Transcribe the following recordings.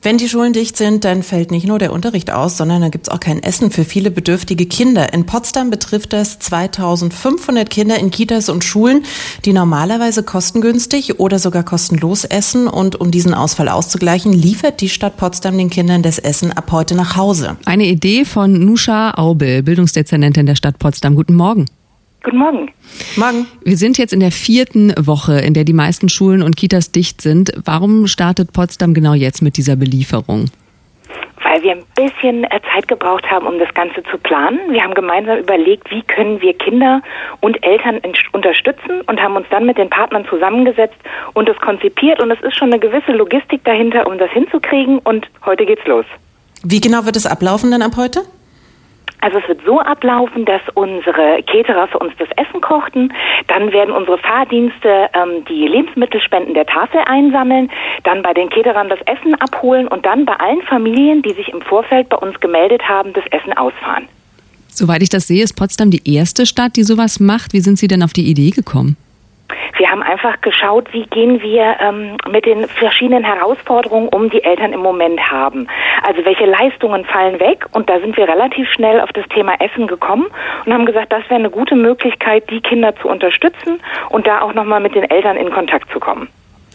Wenn die Schulen dicht sind, dann fällt nicht nur der Unterricht aus, sondern dann gibt's auch kein Essen für viele bedürftige Kinder. In Potsdam betrifft das 2500 Kinder in Kitas und Schulen, die normalerweise kostengünstig oder sogar kostenlos essen. Und um diesen Ausfall auszugleichen, liefert die Stadt Potsdam den Kindern das Essen ab heute nach Hause. Eine Idee von Nusha Aubel, Bildungsdezernentin der Stadt Potsdam. Guten Morgen. Guten Morgen. Morgen. Wir sind jetzt in der 4. Woche, in der die meisten Schulen und Kitas dicht sind. Warum startet Potsdam genau jetzt mit dieser Belieferung? Weil wir ein bisschen Zeit gebraucht haben, um das Ganze zu planen. Wir haben gemeinsam überlegt, wie können wir Kinder und Eltern unterstützen und haben uns dann mit den Partnern zusammengesetzt und es konzipiert. Und es ist schon eine gewisse Logistik dahinter, um das hinzukriegen. Und heute geht's los. Wie genau wird es ablaufen dann ab heute? Also es wird so ablaufen, dass unsere Caterer für uns das Essen kochten, dann werden unsere Fahrdienste die Lebensmittelspenden der Tafel einsammeln, dann bei den Caterern das Essen abholen und dann bei allen Familien, die sich im Vorfeld bei uns gemeldet haben, das Essen ausfahren. Soweit ich das sehe, ist Potsdam die erste Stadt, die sowas macht. Wie sind Sie denn auf die Idee gekommen? Wir haben einfach geschaut, wie gehen wir mit den verschiedenen Herausforderungen um, die Eltern im Moment haben. Also welche Leistungen fallen weg? Und da sind wir relativ schnell auf das Thema Essen gekommen und haben gesagt, das wäre eine gute Möglichkeit, die Kinder zu unterstützen und da auch nochmal mit den Eltern in Kontakt zu kommen.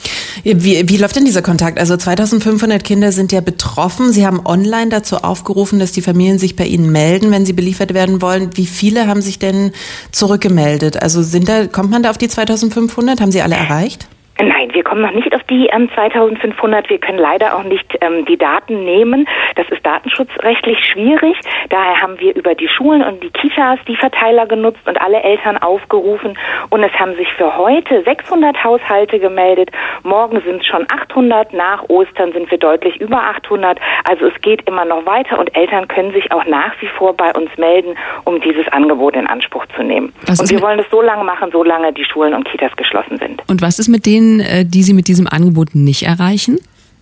Wie läuft denn dieser Kontakt? Also 2500 Kinder sind ja betroffen. Sie haben online dazu aufgerufen, dass die Familien sich bei Ihnen melden, wenn sie beliefert werden wollen. Wie viele haben sich denn zurückgemeldet? Also kommt man da auf die 2500? Haben Sie alle erreicht? Nein, wir kommen noch nicht auf die 2500. Wir können leider auch nicht die Daten nehmen. Das ist datenschutzrechtlich schwierig. Daher haben wir über die Schulen und die Kitas die Verteiler genutzt und alle Eltern aufgerufen. Und es haben sich für heute 600 Haushalte gemeldet. Morgen sind es schon 800. Nach Ostern sind wir deutlich über 800. Also es geht immer noch weiter und Eltern können sich auch nach wie vor bei uns melden, um dieses Angebot in Anspruch zu nehmen. Und wir wollen es so lange machen, solange die Schulen und Kitas geschlossen sind. Und was ist mit denen, die Sie mit diesem Angebot nicht erreichen?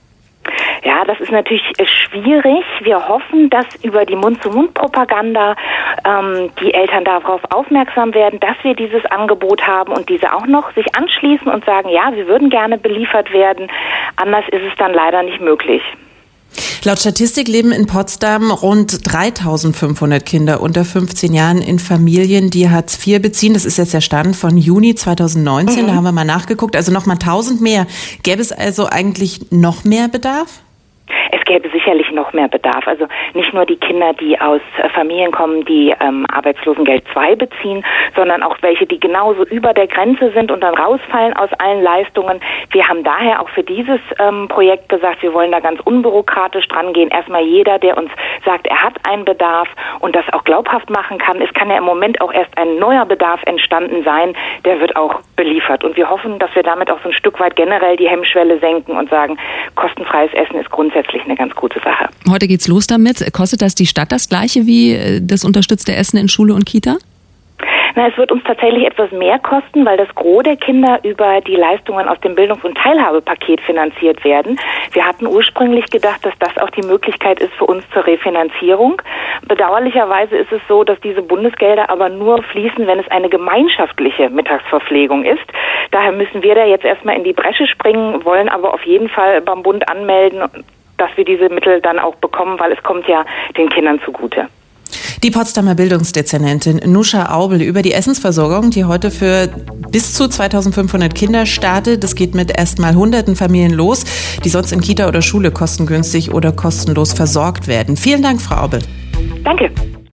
Ja, das ist natürlich schwierig. Wir hoffen, dass über die Mund-zu-Mund-Propaganda die Eltern darauf aufmerksam werden, dass wir dieses Angebot haben und diese auch noch sich anschließen und sagen, ja, wir würden gerne beliefert werden. Anders ist es dann leider nicht möglich. Laut Statistik leben in Potsdam rund 3500 Kinder unter 15 Jahren in Familien, die Hartz IV beziehen. Das ist jetzt der Stand von Juni 2019. Da haben wir mal nachgeguckt. Also nochmal 1000 mehr. Gäbe es also eigentlich noch mehr Bedarf? Es gäbe sicherlich noch mehr Bedarf. Also nicht nur die Kinder, die aus Familien kommen, die Arbeitslosengeld II beziehen, sondern auch welche, die genauso über der Grenze sind und dann rausfallen aus allen Leistungen. Wir haben daher auch für dieses Projekt gesagt, wir wollen da ganz unbürokratisch dran gehen. Erstmal jeder, der uns sagt, er hat einen Bedarf und das auch glaubhaft machen kann. Es kann ja im Moment auch erst ein neuer Bedarf entstanden sein, der wird auch beliefert. Und wir hoffen, dass wir damit auch so ein Stück weit generell die Hemmschwelle senken und sagen, kostenfreies Essen ist grundsätzlich eine ganz gute Sache. Heute geht's los damit. Kostet das die Stadt das Gleiche wie das unterstützte Essen in Schule und Kita? Na, es wird uns tatsächlich etwas mehr kosten, weil das Gros der Kinder über die Leistungen aus dem Bildungs- und Teilhabepaket finanziert werden. Wir hatten ursprünglich gedacht, dass das auch die Möglichkeit ist für uns zur Refinanzierung. Bedauerlicherweise ist es so, dass diese Bundesgelder aber nur fließen, wenn es eine gemeinschaftliche Mittagsverpflegung ist. Daher müssen wir da jetzt erstmal in die Bresche springen, wollen aber auf jeden Fall beim Bund anmelden, dass wir diese Mittel dann auch bekommen, weil es kommt ja den Kindern zugute. Die Potsdamer Bildungsdezernentin Nusha Aubel über die Essensversorgung, die heute für bis zu 2500 Kinder startet. Das geht mit erstmal hunderten Familien los, die sonst in Kita oder Schule kostengünstig oder kostenlos versorgt werden. Vielen Dank, Frau Aubel. Danke.